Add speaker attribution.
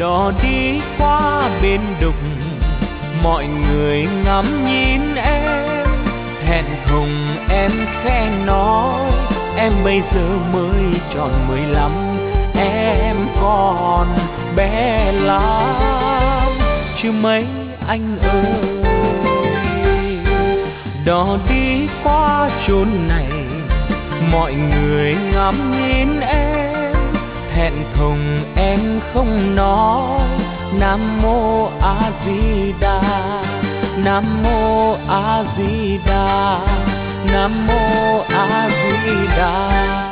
Speaker 1: Đò đi qua bên đục, mọi người ngắm nhìn em. Hẹn hùng em khẽ nói, em bây giờ mới tròn 15, em còn bé lắm chứ mấy anh ơi. Đò đi qua chốn này, mọi người ngắm nhìn em. Thẹn thùng em không nói, Nam Mô A Di Đà, Nam Mô A Di Đà, Nam Mô A Di Đà.